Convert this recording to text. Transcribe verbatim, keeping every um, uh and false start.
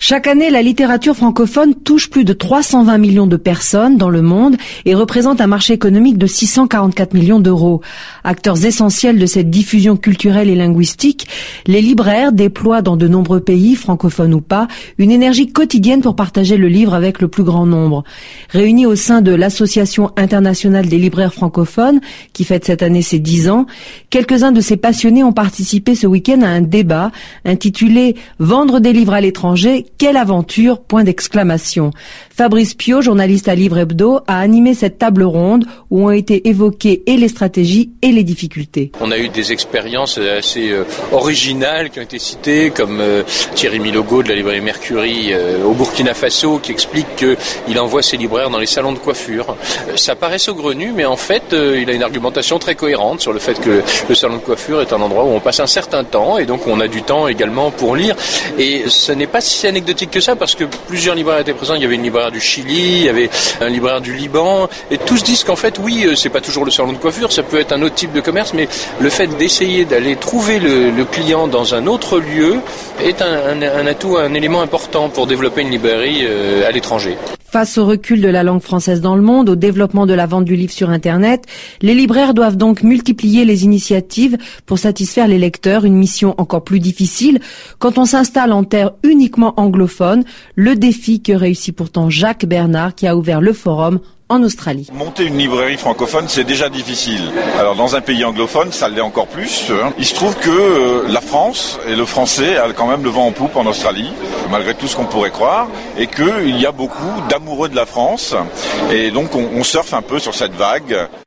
Chaque année, la littérature francophone touche plus de trois cent vingt millions de personnes dans le monde et représente un marché économique de six cent quarante-quatre millions d'euros. Acteurs essentiels de cette diffusion culturelle et linguistique, les libraires déploient dans de nombreux pays, francophones ou pas, une énergie quotidienne pour partager le livre avec le plus grand nombre. Réunis au sein de l'Association internationale des libraires francophones, qui fête cette année ses dix ans, quelques-uns de ces passionnés ont participé ce week-end à un débat intitulé « Vendre des livres à l'étranger, quelle aventure ?» point d'exclamation. Fabrice Piot, journaliste à Livre Hebdo, a animé cette table ronde où ont été évoquées et les stratégies et les difficultés. On a eu des expériences assez euh, originales qui ont été citées, comme euh, Thierry Milogo de la librairie Mercury euh, au Burkina Faso, qui explique qu'il envoie ses libraires dans les salons de coiffure. Euh, ça paraît saugrenu, mais en fait, euh, il a une argumentation très cohérente sur le fait que le salon de coiffure est un endroit où on passe un certain temps, et donc on a du temps également pour lire. Et ce n'est pas si anecdotique que ça, parce que plusieurs libraires étaient présents. Il y avait une libraire du Chili, il y avait un libraire du Liban, et tous disent qu'en fait, oui, c'est pas toujours le salon de coiffure, ça peut être un autre type de commerce, mais le fait d'essayer d'aller trouver le, le client dans un autre lieu est un, un, un atout, un élément important pour développer une librairie euh, à l'étranger. Face au recul de la langue française dans le monde, au développement de la vente du livre sur Internet, les libraires doivent donc multiplier les initiatives pour satisfaire les lecteurs, une mission encore plus difficile quand on s'installe en terre uniquement anglophone, le défi que réussit pourtant Jacques Bernard qui a ouvert le forum en Australie. Monter une librairie francophone, c'est déjà difficile. Alors dans un pays anglophone, ça l'est encore plus. Il se trouve que euh, la France et le français a quand même le vent en poupe en Australie, malgré tout ce qu'on pourrait croire, et qu'il y a beaucoup d'amoureux de la France. Et donc on, on surfe un peu sur cette vague.